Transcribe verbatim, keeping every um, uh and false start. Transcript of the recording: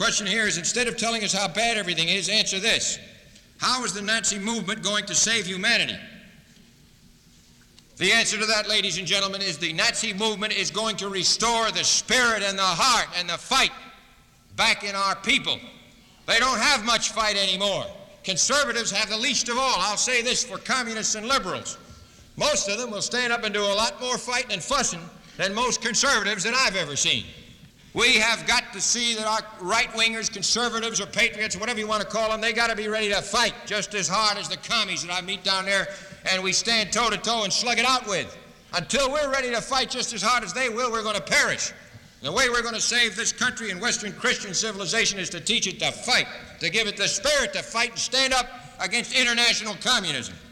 Question here is, instead of telling us how bad everything is, answer this. How is the Nazi movement going to save humanity? The answer to that, ladies and gentlemen, is the Nazi movement is going to restore the spirit and the heart and the fight back in our people. They don't have much fight anymore. Conservatives have the least of all. I'll say this for communists and liberals. Most of them will stand up and do a lot more fighting and fussing than most conservatives that I've ever seen. We have got to see that our right-wingers, conservatives, or patriots, whatever you want to call them, they got to be ready to fight just as hard as the commies that I meet down there, and we stand toe-to-toe and slug it out with. Until we're ready to fight just as hard as they will, we're going to perish. The way we're going to save this country and Western Christian civilization is to teach it to fight, to give it the spirit to fight and stand up against international communism.